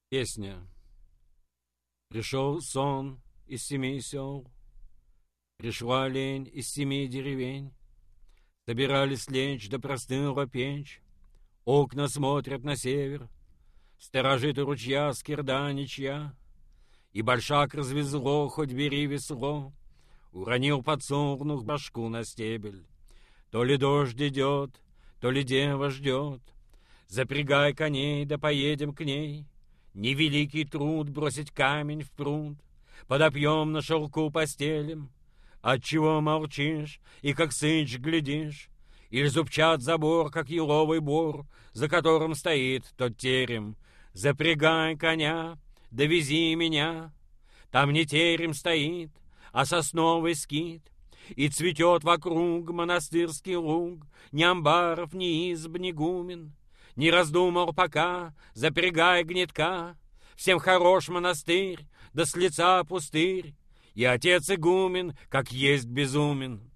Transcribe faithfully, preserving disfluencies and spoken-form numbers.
Песня. Пришел сон из семи сел, пришла лень из семи деревень, собирались лечь да простыла печь, окна смотрят на север, сторожит у ручья скирда ничья, и большак развезло, хоть бери весло, уронил подсолнух башку на стебель. То ли дождь идет, то ли дева ждет, запрягай коней, да поедем к ней. Невеликий труд бросить камень в пруд, подопьем на шелку постелем. Отчего молчишь и как сыч глядишь? Или зубчат забор, как еловый бор, за которым стоит тот терем? Запрягай коня, довези меня. Там не терем стоит, а сосновый скит, и цветет вокруг монастырский луг, ни амбаров, ни изб, ни гумен. Не раздумал пока, запрягай гнетка, всем хорош монастырь, да с лица пустырь, и отец игумен, как есть безумен.